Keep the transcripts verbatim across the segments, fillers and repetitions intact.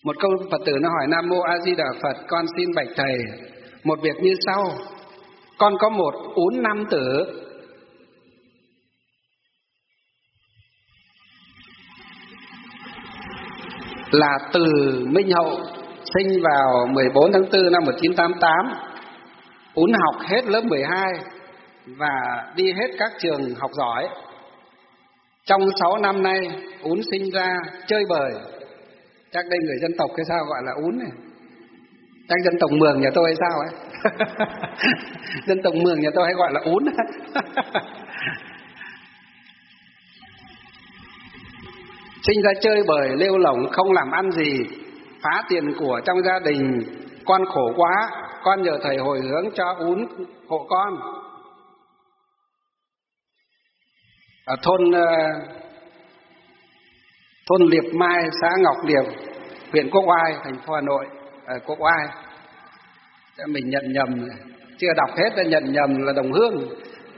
Một câu Phật tử nó hỏi: Nam Mô A Di Đà Phật, con xin bạch thầy một việc như sau. Con có một ún nam tử, là từ Minh Hậu, sinh vào mười bốn tháng tư năm một nghìn chín trăm tám mươi tám. Ún học hết lớp mười hai và đi hết các trường học giỏi. Trong sáu năm nay Ún sinh ra chơi bời. Chắc đây người dân tộc hay sao gọi là Ún này? Chắc dân tộc Mường nhà tôi hay sao ấy? Dân tộc Mường nhà tôi hay gọi là Ún. Sinh ra chơi bời lêu lổng, không làm ăn gì, phá tiền của trong gia đình. Con khổ quá, con nhờ thầy hồi hướng cho Ún hộ con. Ở thôn thôn Liệp Mai, xã Ngọc Liệp, huyện Quốc Oai, thành phố Hà Nội. Ở Quốc Oai mình nhận nhầm, chưa đọc hết đã nhận nhầm là Đồng Hương.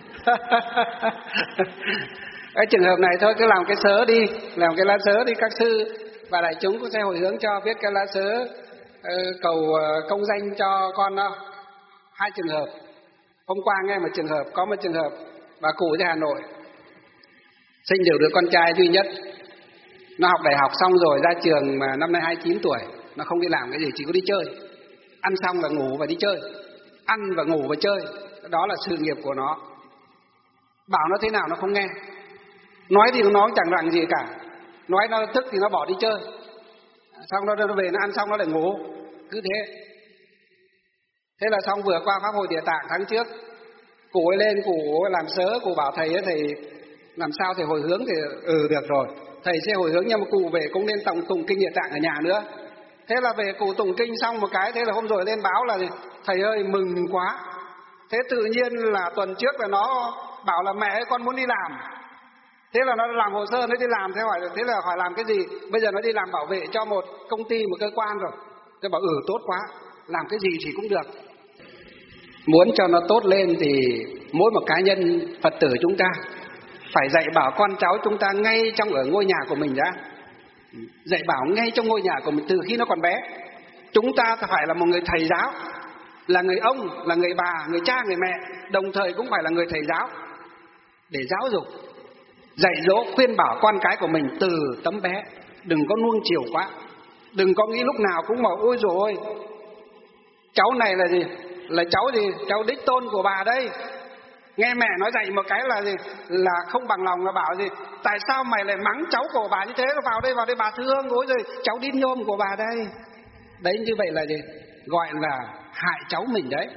Cái trường hợp này thôi, cứ làm cái sớ đi, làm cái lá sớ đi các sư và đại chúng cũng sẽ hồi hướng cho viết cái lá sớ uh, cầu uh, công danh cho con đâu. Hai trường hợp. Hôm qua nghe một trường hợp, có một trường hợp bà cụ ở Hà Nội sinh được đứa con trai duy nhất. Nó học đại học xong rồi ra trường mà năm nay hai mươi chín tuổi, nó không đi làm cái gì, chỉ có đi chơi. Ăn xong là ngủ và đi chơi, ăn và ngủ và chơi, đó là sự nghiệp của nó. Bảo nó thế nào nó không nghe, nói thì nó chẳng rằng gì cả, nói nó thức thì nó bỏ đi chơi, xong nó nó về nó ăn xong nó lại ngủ, cứ thế. Thế là xong vừa qua pháp hội Địa Tạng tháng trước, cụ ấy lên, cụ ấy làm sớ, cụ bảo thầy ấy, thầy làm sao thầy hồi hướng thì ừ được rồi, thầy sẽ hồi hướng, nhưng mà cụ về cũng nên tụng tụng kinh Địa Tạng ở nhà nữa. Thế là về cụ tụng kinh xong một cái, thế là hôm rồi lên báo là thầy ơi mừng quá. Thế tự nhiên là tuần trước là nó bảo là mẹ ơi con muốn đi làm. Thế là nó làm hồ sơ nó đi làm. Thế hỏi thế là hỏi làm cái gì? Bây giờ nó đi làm bảo vệ cho một công ty, một cơ quan rồi. Tôi bảo ừ tốt quá, làm cái gì thì cũng được. Muốn cho nó tốt lên thì mỗi một cá nhân Phật tử chúng ta phải dạy bảo con cháu chúng ta ngay trong ở ngôi nhà của mình đã. Dạy bảo ngay trong ngôi nhà của mình từ khi nó còn bé. Chúng ta phải là một người thầy giáo, là người ông, là người bà, người cha, người mẹ, đồng thời cũng phải là người thầy giáo để giáo dục, dạy dỗ, khuyên bảo con cái của mình từ tấm bé. Đừng có nuông chiều quá, đừng có nghĩ lúc nào cũng bảo ôi dồi ôi, cháu này là gì? Là cháu gì? Cháu đích tôn của bà đây. Nghe mẹ nói dạy một cái là gì? Là không bằng lòng, là bảo gì? Tại sao mày lại mắng cháu của bà như thế? Vào đây, vào đây bà thương, ôi rồi cháu đít nhôm của bà đây. Đấy, như vậy là gì? Gọi là hại cháu mình đấy.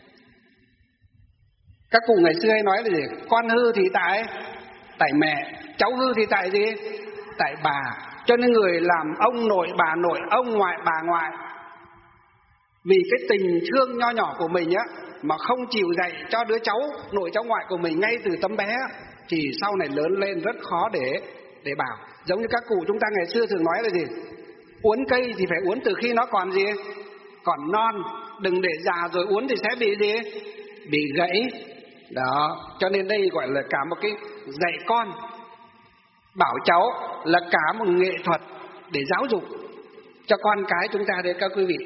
Các cụ ngày xưa hay nói là gì? Con hư thì tại tại mẹ, cháu hư thì tại gì? Tại bà. Cho nên người làm ông nội, bà nội, ông ngoại, bà ngoại, vì cái tình thương nho nhỏ của mình á mà không chịu dạy cho đứa cháu nội cháu ngoại của mình ngay từ tấm bé, thì sau này lớn lên rất khó để để bảo. Giống như các cụ chúng ta ngày xưa thường nói là gì? Uốn cây thì phải uốn từ khi nó còn gì? Còn non. Đừng để già rồi uốn thì sẽ bị gì? Bị gãy. Đó. Cho nên đây gọi là cả một cái dạy con, bảo cháu là cả một nghệ thuật để giáo dục cho con cái chúng ta đấy các quý vị.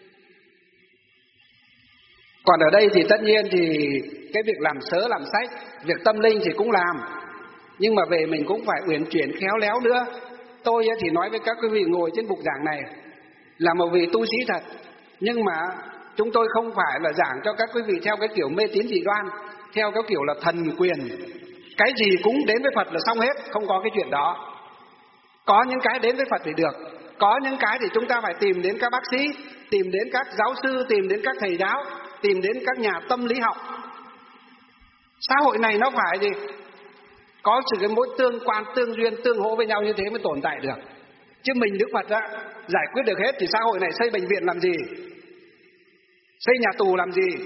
Còn ở đây thì tất nhiên thì cái việc làm sớ làm sách, việc tâm linh thì cũng làm, nhưng mà về mình cũng phải uyển chuyển khéo léo nữa. Tôi thì nói với các quý vị ngồi trên bục giảng này là một vị tu sĩ thật, nhưng mà chúng tôi không phải là giảng cho các quý vị theo cái kiểu mê tín dị đoan, theo cái kiểu là thần quyền, cái gì cũng đến với Phật là xong hết. Không có cái chuyện đó. Có những cái đến với Phật thì được, có những cái thì chúng ta phải tìm đến các bác sĩ, tìm đến các giáo sư, tìm đến các thầy giáo, tìm đến các nhà tâm lý học. Xã hội này nó phải gì? Có sự cái mối tương quan, tương duyên, tương hỗ với nhau như thế mới tồn tại được. Chứ mình Đức Phật á, giải quyết được hết thì xã hội này xây bệnh viện làm gì? Xây nhà tù làm gì?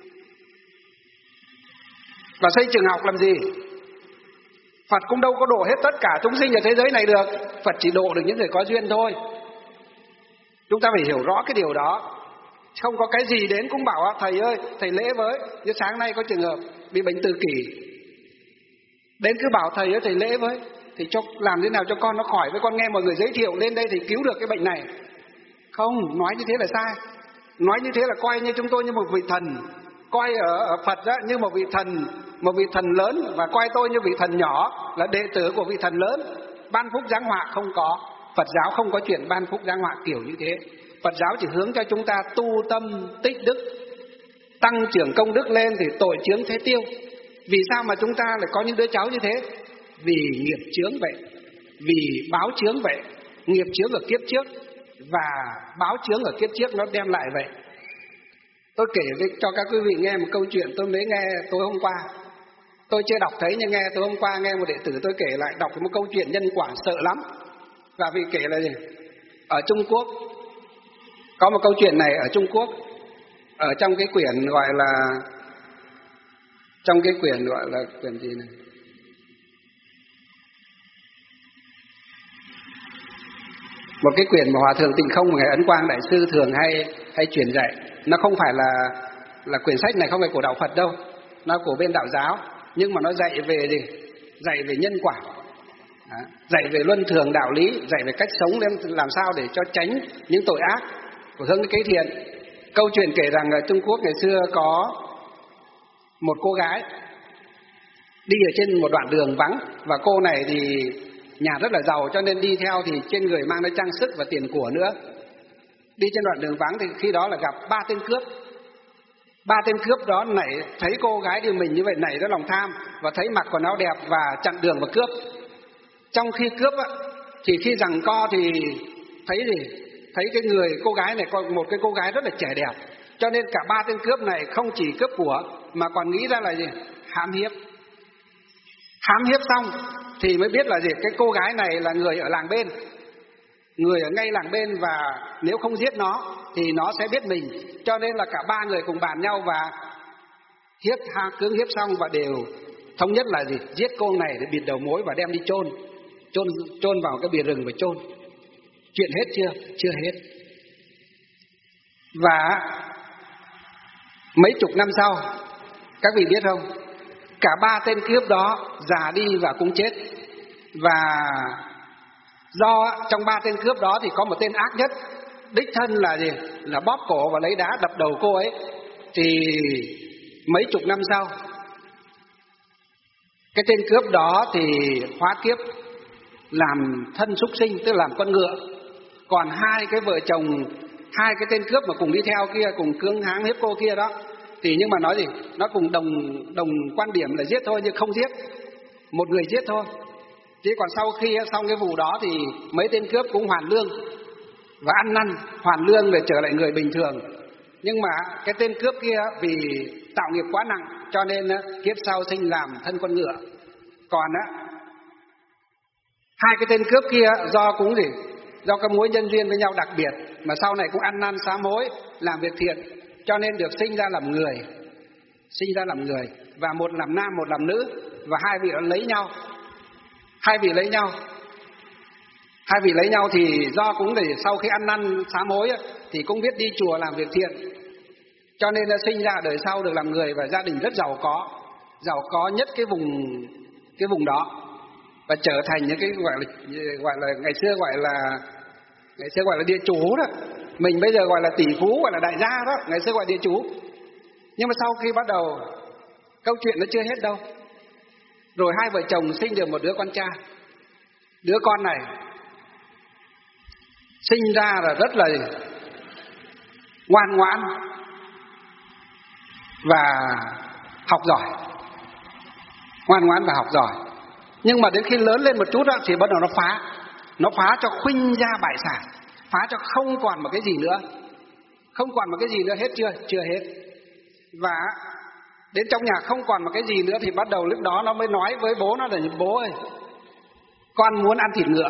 Và xây trường học làm gì? Phật cũng đâu có độ hết tất cả chúng sinh ở thế giới này được. Phật chỉ độ được những người có duyên thôi. Chúng ta phải hiểu rõ cái điều đó. Không có cái gì đến cũng bảo thầy ơi, thầy lễ với. Như sáng nay có trường hợp bị bệnh tự kỷ, đến cứ bảo thầy ơi, thầy lễ với. Thì cho làm thế nào cho con nó khỏi, với con nghe mọi người giới thiệu lên đây thì cứu được cái bệnh này. Không, nói như thế là sai. Nói như thế là coi như chúng tôi như một vị thần, coi ở, ở Phật đó như một vị thần, một vị thần lớn, và coi tôi như vị thần nhỏ, là đệ tử của vị thần lớn. Ban phúc giáng họa không có. Phật giáo không có chuyện ban phúc giáng họa kiểu như thế. Phật giáo chỉ hướng cho chúng ta tu tâm tích đức, tăng trưởng công đức lên thì tội chướng thế tiêu. Vì sao mà chúng ta lại có những đứa cháu như thế? Vì nghiệp chướng vậy, vì báo chướng vậy. Nghiệp chướng ở kiếp trước và báo chướng ở kiếp trước nó đem lại vậy. Tôi kể với, cho các quý vị nghe một câu chuyện tôi mới nghe tối hôm qua. Tôi chưa đọc thấy nhưng nghe tối hôm qua nghe một đệ tử tôi kể lại, đọc một câu chuyện nhân quả sợ lắm. Và vì kể là gì? Ở Trung Quốc có một câu chuyện này ở Trung Quốc, ở trong cái quyển gọi là trong cái quyển gọi là quyển gì này? Một cái quyển mà Hòa thượng Tịnh Không và Ngài Ấn Quang Đại sư thường hay hay truyền dạy. Nó không phải là là quyển sách này không phải của đạo Phật đâu, nó của bên đạo giáo, nhưng mà nó dạy về gì? Dạy về nhân quả. Đó. Dạy về luân thường đạo lý, dạy về cách sống làm sao để cho tránh những tội ác của hướng cái thiện. Câu chuyện kể rằng ở Trung Quốc ngày xưa có một cô gái đi ở trên một đoạn đường vắng, và cô này thì nhà rất là giàu cho nên đi theo thì trên người mang đến trang sức và tiền của nữa. Đi trên đoạn đường vắng thì khi đó là gặp ba tên cướp. Ba tên cướp đó nảy thấy cô gái đi mình như vậy nảy ra lòng tham, và thấy mặc quần áo đẹp và chặn đường và cướp. Trong khi cướp á, thì khi giằng co thì thấy gì? Thấy cái người cô gái này có một cái cô gái rất là trẻ đẹp, cho nên cả ba tên cướp này không chỉ cướp của mà còn nghĩ ra là gì? Hãm hiếp. Hãm hiếp xong thì mới biết là gì? Cái cô gái này là người ở làng bên, người ở ngay làng bên, và nếu không giết nó thì nó sẽ biết mình. Cho nên là cả ba người cùng bàn nhau và hiếp ha cưỡng hiếp xong và đều thống nhất là gì? Giết cô này để bịt đầu mối và đem đi chôn, chôn chôn vào cái bìa rừng và chôn. Chuyện hết chưa? Chưa hết. Và mấy chục năm sau, các vị biết không? Cả ba tên cướp đó già đi và cũng chết. Và do trong ba tên cướp đó thì có một tên ác nhất, đích thân là gì? Là bóp cổ và lấy đá đập đầu cô ấy. Thì mấy chục năm sau, cái tên cướp đó thì hóa kiếp làm thân súc sinh, tức là làm con ngựa. Còn hai cái vợ chồng, hai cái tên cướp mà cùng đi theo kia, cùng cưỡng hãm hiếp cô kia đó, thì nhưng mà nói gì? Nó cùng đồng đồng quan điểm là giết thôi nhưng không giết. Một người giết thôi. Chứ còn sau khi xong cái vụ đó thì mấy tên cướp cũng hoàn lương và ăn năn, hoàn lương để trở lại người bình thường. Nhưng mà cái tên cướp kia vì tạo nghiệp quá nặng cho nên kiếp sau sinh làm thân con ngựa. Còn á, hai cái tên cướp kia do cũng gì? Do các mối nhân duyên với nhau đặc biệt mà sau này cũng ăn năn sám hối, làm việc thiện, cho nên được sinh ra làm người. Sinh ra làm người. Và một làm nam, một làm nữ. Và hai vị lấy nhau. Hai vị lấy nhau. Hai vị lấy nhau thì do cũng để sau khi ăn năn sám hối thì cũng biết đi chùa làm việc thiện, cho nên là sinh ra đời sau được làm người và gia đình rất giàu có, giàu có nhất cái vùng cái vùng đó, và trở thành những cái gọi là gọi là ngày xưa gọi là ngày xưa gọi là địa chủ đó. Mình bây giờ gọi là tỷ phú, gọi là đại gia đó, ngày xưa gọi địa chủ. Nhưng mà sau khi bắt đầu câu chuyện nó chưa hết đâu. Rồi hai vợ chồng sinh được một đứa con trai. Đứa con này sinh ra là rất là ngoan ngoãn và học giỏi. Ngoan ngoãn và học giỏi. Nhưng mà đến khi lớn lên một chút đó, thì bắt đầu nó phá. Nó phá cho khuynh ra bại sản, phá cho không còn một cái gì nữa. Không còn một cái gì nữa, hết chưa? Chưa hết. Và đến trong nhà không còn một cái gì nữa thì bắt đầu lúc đó nó mới nói với bố nó là: bố ơi, con muốn ăn thịt ngựa.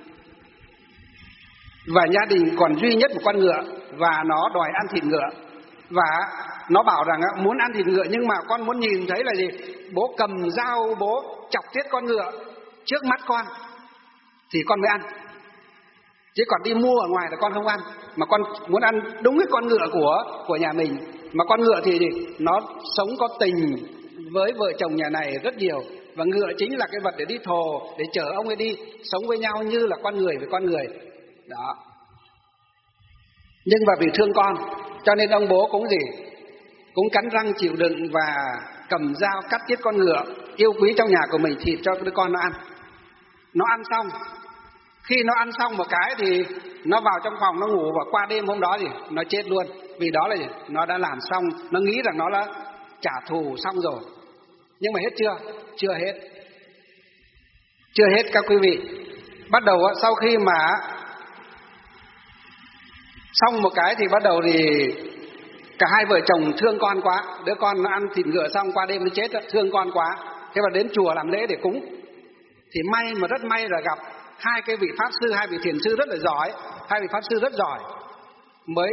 Và gia đình còn duy nhất một con ngựa và nó đòi ăn thịt ngựa. Và nó bảo rằng muốn ăn thịt ngựa nhưng mà con muốn nhìn thấy là gì? Bố cầm dao bố chọc tiết con ngựa trước mắt con thì con mới ăn. Chứ còn đi mua ở ngoài là con không ăn. Mà con muốn ăn đúng cái con ngựa của của nhà mình. Mà con ngựa thì nó sống có tình với vợ chồng nhà này rất nhiều. Và ngựa chính là cái vật để đi thồ, để chở ông ấy đi, sống với nhau như là con người với con người. Đó. Nhưng mà vì thương con cho nên ông bố cũng gì, cũng cắn răng chịu đựng và cầm dao cắt chết con ngựa yêu quý trong nhà của mình, thịt cho đứa con nó ăn. Nó ăn xong, khi nó ăn xong một cái thì nó vào trong phòng nó ngủ, và qua đêm hôm đó thì nó chết luôn. Vì đó là gì? Nó đã làm xong, nó nghĩ rằng nó đã trả thù xong rồi. Nhưng mà hết chưa? Chưa hết. Chưa hết các quý vị. Bắt đầu sau khi mà xong một cái thì bắt đầu thì cả hai vợ chồng thương con quá. Đứa con nó ăn thịt ngựa xong qua đêm nó chết, thương con quá. Thế mà đến chùa làm lễ để cúng. Thì may mà rất may là gặp hai cái vị pháp sư, hai vị thiền sư rất là giỏi. Hai vị pháp sư rất giỏi mới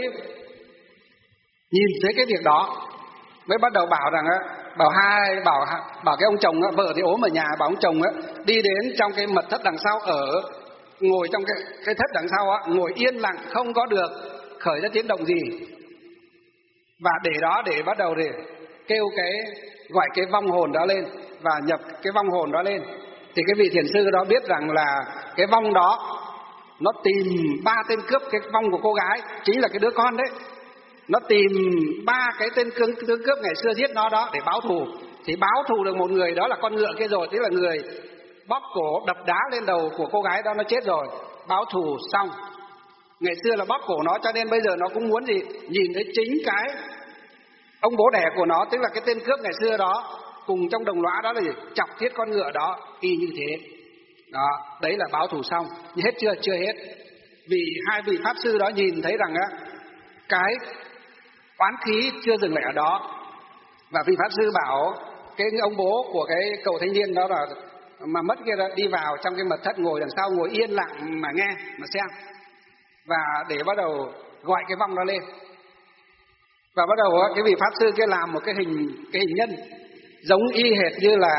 nhìn thấy cái việc đó, mới bắt đầu bảo rằng bảo hai bảo bảo cái ông chồng, vợ thì ốm ở nhà, bảo ông chồng đi đến trong cái mật thất đằng sau, ở ngồi trong cái cái thất đằng sau, ngồi yên lặng không có được khởi ra tiếng động gì, và để đó để bắt đầu để kêu cái gọi cái vong hồn đó lên và nhập cái vong hồn đó lên. Thì cái vị thiền sư đó biết rằng là cái vong đó nó tìm ba tên cướp cái vong của cô gái, chính là cái đứa con đấy. Nó tìm ba cái tên cướp, tên cướp ngày xưa giết nó đó để báo thù. Thì báo thù được một người, đó là con ngựa kia rồi, tức là người bóp cổ đập đá lên đầu của cô gái đó, nó chết rồi. Báo thù xong. Ngày xưa là bóp cổ nó, cho nên bây giờ nó cũng muốn gì, nhìn thấy chính cái ông bố đẻ của nó, tức là cái tên cướp ngày xưa đó, cùng trong đồng lõa đó là gì, chọc thiết con ngựa đó, y như thế. Đó, đấy là báo thù xong. Nhưng hết chưa? Chưa hết. Vì hai vị pháp sư đó nhìn thấy rằng á, cái oán khí chưa dừng lại ở đó. Và vị pháp sư bảo cái ông bố của cái cậu thanh niên đó là mà mất kia đó, đi vào trong cái mật thất, ngồi đằng sau, ngồi yên lặng mà nghe, mà xem, và để bắt đầu gọi cái vong đó lên. Và bắt đầu cái vị pháp sư kia làm một cái hình cái hình nhân giống y hệt như là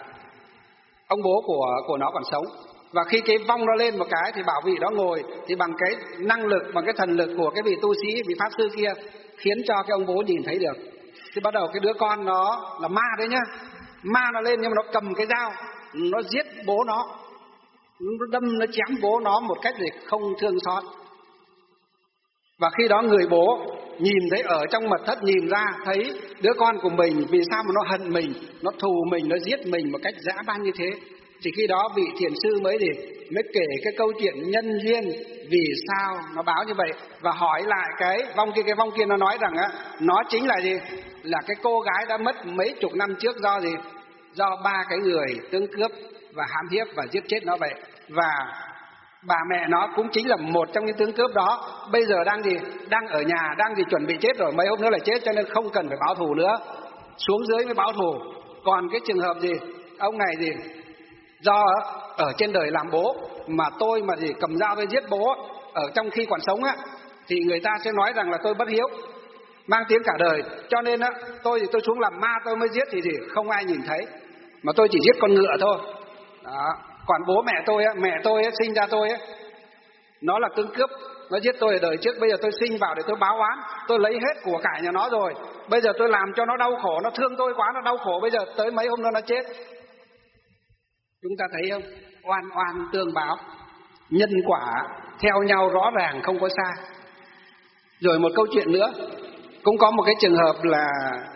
ông bố của của nó còn sống. Và khi cái vong nó lên một cái thì bảo vị đó ngồi, thì bằng cái năng lực, bằng cái thần lực của cái vị tu sĩ, vị pháp sư kia, khiến cho cái ông bố nhìn thấy được. Thì bắt đầu cái đứa con nó là ma đấy nhá, ma nó lên nhưng mà nó cầm cái dao, nó giết bố nó, nó đâm, nó chém bố nó một cách để không thương xót. Và khi đó người bố nhìn thấy ở trong mật thất, nhìn ra thấy đứa con của mình, vì sao mà nó hận mình, nó thù mình, nó giết mình một cách dã man như thế. Thì khi đó vị thiền sư mới thì mới kể cái câu chuyện nhân duyên vì sao nó báo như vậy, và hỏi lại cái vong kia. Cái vong kia nó nói rằng á, nó chính là gì, là cái cô gái đã mất mấy chục năm trước do gì, do ba cái người tương cướp và hãm hiếp và giết chết nó vậy. Và bà mẹ nó cũng chính là một trong những tướng cướp đó, bây giờ đang gì, đang ở nhà, đang gì chuẩn bị chết rồi, mấy hôm nữa là chết, cho nên không cần phải báo thù nữa, xuống dưới mới báo thù. Còn cái trường hợp gì, ông này gì, do ở trên đời làm bố mà tôi mà gì cầm dao với giết bố ở trong khi còn sống á, thì người ta sẽ nói rằng là tôi bất hiếu, mang tiếng cả đời, cho nên á tôi thì tôi xuống làm ma tôi mới giết, thì gì không ai nhìn thấy, mà tôi chỉ giết con ngựa thôi. Đó. Còn bố mẹ tôi á, mẹ tôi á, sinh ra tôi á, nó là tướng cướp, nó giết tôi ở đời trước, bây giờ tôi sinh vào để tôi báo oán, tôi lấy hết của cải nhà nó rồi, bây giờ tôi làm cho nó đau khổ, nó thương tôi quá, nó đau khổ, bây giờ tới mấy hôm nữa nó chết. Chúng ta thấy không? Oan oan tương báo, nhân quả theo nhau rõ ràng, không có sai. Rồi một câu chuyện nữa, cũng có một cái trường hợp là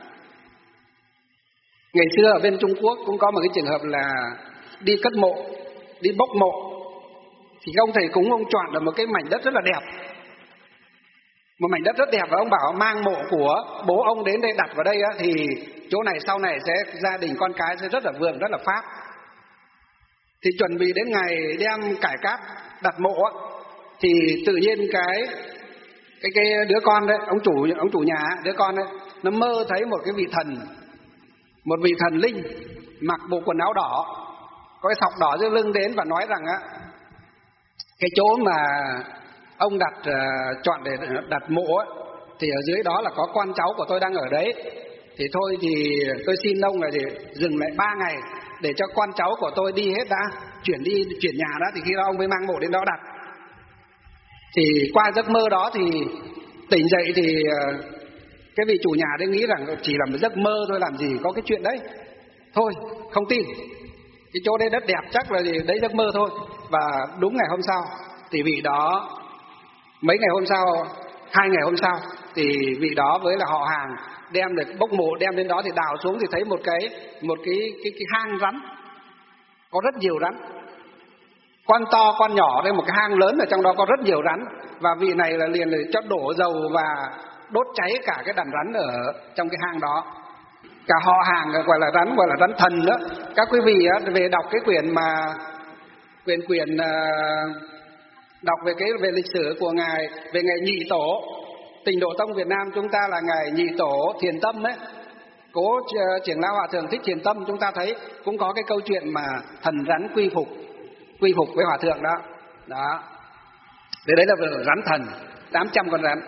ngày xưa ở bên Trung Quốc cũng có một cái trường hợp là đi cất mộ, đi bốc mộ. Thì ông thầy cúng ông chọn được một cái mảnh đất rất là đẹp, một mảnh đất rất đẹp, và ông bảo mang mộ của bố ông đến đây đặt vào đây á, thì chỗ này sau này sẽ gia đình con cái sẽ rất là vượng, rất là pháp. Thì chuẩn bị đến ngày đem cải cát đặt mộ á, thì tự nhiên cái cái cái đứa con đấy, ông chủ ông chủ nhà, đứa con đấy, nó mơ thấy một cái vị thần, một vị thần linh mặc bộ quần áo đỏ, có cái sọc đỏ dưới lưng đến và nói rằng á, cái chỗ mà ông đặt uh, chọn để đặt mộ á, thì ở dưới đó là có con cháu của tôi đang ở đấy. Thì thôi thì tôi xin ông là để dừng lại ba ngày để cho con cháu của tôi đi hết đã, chuyển đi chuyển nhà đó, thì khi đó ông mới mang mộ đến đó đặt. Thì qua giấc mơ đó thì tỉnh dậy thì uh, cái vị chủ nhà đấy nghĩ rằng chỉ là một giấc mơ thôi, làm gì có cái chuyện đấy, thôi không tin, cái chỗ đấy đất đẹp chắc là gì đấy giấc mơ thôi. Và đúng ngày hôm sau thì vị đó, mấy ngày hôm sau Hai ngày hôm sau thì vị đó với là họ hàng đem được bốc mộ, đem đến đó thì đào xuống thì thấy một cái một cái cái cái hang rắn, có rất nhiều rắn, con to con nhỏ, đây một cái hang lớn ở trong đó có rất nhiều rắn. Và vị này là liền cho đổ dầu và đốt cháy cả cái đàn rắn ở trong cái hang đó. Cả họ hàng gọi là rắn, gọi là rắn thần đó. Các quý vị về đọc cái quyển mà quyển quyển đọc về cái về lịch sử của ngài, về ngày Nhị Tổ Tịnh Độ Tông Việt Nam chúng ta là ngài Nhị Tổ Thiền Tâm đấy, Cố Trưởng lão Hòa Thượng Thích Thiền Tâm, chúng ta thấy cũng có cái câu chuyện mà thần rắn quy phục quy phục với hòa thượng đó. Đó. Thế đấy là rắn thần, tám trăm con rắn.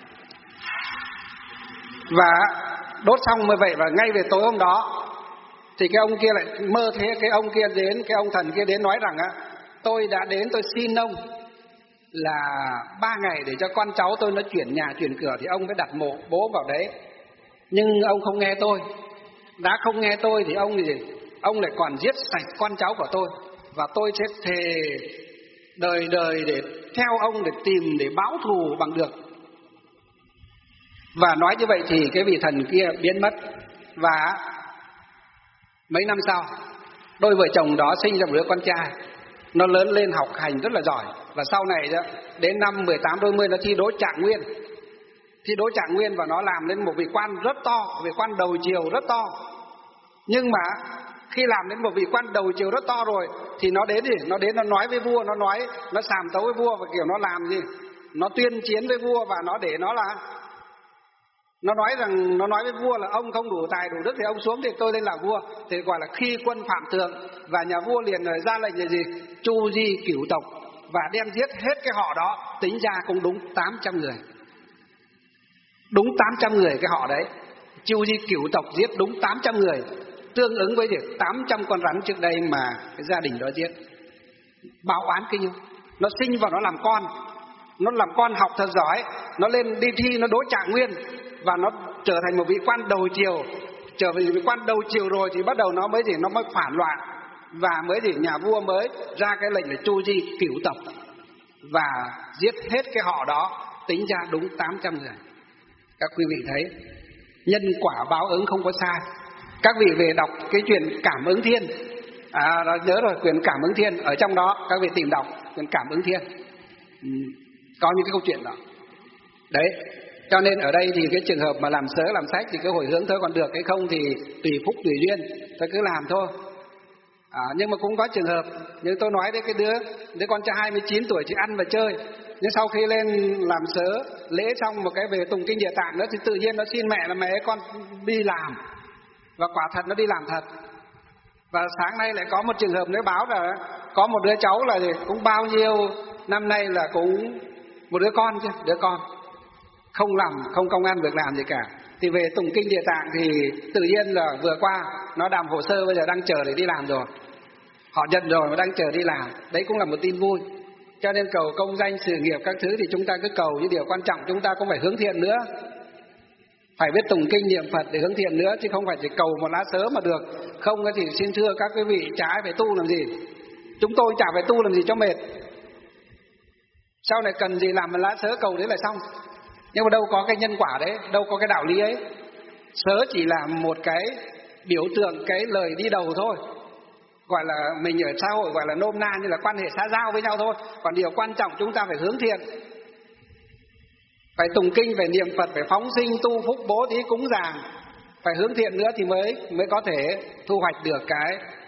Và đốt xong như vậy, và ngay về tối hôm đó thì cái ông kia lại mơ thế, cái ông kia đến, cái ông thần kia đến nói rằng á, tôi đã đến tôi xin ông là ba ngày để cho con cháu tôi nó chuyển nhà chuyển cửa thì ông mới đặt mộ bố vào đấy. Nhưng ông không nghe tôi. Đã không nghe tôi thì ông thì gì? Ông lại còn giết sạch con cháu của tôi, và tôi sẽ thề đời đời để theo ông để tìm, để báo thù bằng được. Và nói như vậy thì cái vị thần kia biến mất. Và mấy năm sau, đôi vợ chồng đó sinh ra một đứa con trai. Nó lớn lên học hành rất là giỏi. Và sau này đó, đến năm mười tám đôi mươi nó thi đỗ trạng nguyên. Thi đỗ trạng nguyên và nó làm lên một vị quan rất to, vị quan đầu triều rất to. Nhưng mà khi làm đến một vị quan đầu triều rất to rồi thì nó đến gì? Nó đến nó nói với vua, nó nói, nó sàm tấu với vua, và kiểu nó làm gì? Nó tuyên chiến với vua, và nó để nó là Nó nói rằng, nó nói với vua là ông không đủ tài đủ đức thì ông xuống thì tôi lên làm vua. Thì gọi là khi quân phạm thượng. Và nhà vua liền ra lệnh là gì? Chu di cửu tộc, và đem giết hết cái họ đó. Tính ra cũng đúng tám trăm người. Đúng tám trăm người cái họ đấy. Chu di cửu tộc giết đúng tám trăm người, tương ứng với việc tám trăm con rắn trước đây mà cái gia đình đó giết. Báo oán kinh không? Nó sinh vào nó làm con, nó làm con học thật giỏi, nó lên đi thi nó đỗ trạng nguyên, và nó trở thành một vị quan đầu triều. Trở thành vị quan đầu triều rồi thì bắt đầu nó mới gì? Nó mới phản loạn, và mới gì? Nhà vua mới ra cái lệnh là chu di cửu tộc, và giết hết cái họ đó. Tính ra đúng tám trăm người. Các quý vị thấy nhân quả báo ứng không có sai. Các vị về đọc cái chuyện Cảm Ứng Thiên, à nhớ rồi, quyển Cảm Ứng Thiên, ở trong đó các vị tìm đọc quyển Cảm Ứng Thiên, ừ, có những cái câu chuyện đó. Đấy, cho nên ở đây thì cái trường hợp mà làm sớ làm sách thì cứ hồi hướng thôi, còn được hay không thì tùy phúc tùy duyên, tôi cứ làm thôi. À, nhưng mà cũng có trường hợp như tôi nói đấy, cái đứa đứa con trai hai mươi chín tuổi chỉ ăn và chơi, nhưng sau khi lên làm sớ lễ xong một cái về tụng kinh Địa Tạng nữa thì tự nhiên nó xin mẹ là mẹ con đi làm, và quả thật nó đi làm thật. Và sáng nay lại có một trường hợp nữa báo là có một đứa cháu là cũng bao nhiêu năm nay là cũng một đứa con chứ, đứa con không làm, không công ăn việc làm gì cả, thì về tụng kinh Địa Tạng thì tự nhiên là vừa qua nó làm hồ sơ, bây giờ đang chờ để đi làm rồi, họ nhận rồi mà đang chờ đi làm. Đấy cũng là một tin vui. Cho nên cầu công danh sự nghiệp các thứ thì chúng ta cứ cầu, những điều quan trọng chúng ta cũng phải hướng thiện nữa, phải biết tụng kinh niệm Phật để hướng thiện nữa, chứ không phải chỉ cầu một lá sớ mà được. Không thì xin thưa các quý vị, chả ai phải tu làm gì, chúng tôi chả phải tu làm gì cho mệt, sau này cần gì làm một lá sớ cầu đấy là xong. Nhưng mà đâu có cái nhân quả đấy, đâu có cái đạo lý ấy. Sớ chỉ là một cái biểu tượng, cái lời đi đầu thôi, gọi là mình ở xã hội gọi là nôm na như là quan hệ xã giao với nhau thôi. Còn điều quan trọng chúng ta phải hướng thiện, phải tụng kinh, phải niệm Phật, phải phóng sinh tu phúc bố thí cúng dường, phải hướng thiện nữa thì mới mới có thể thu hoạch được cái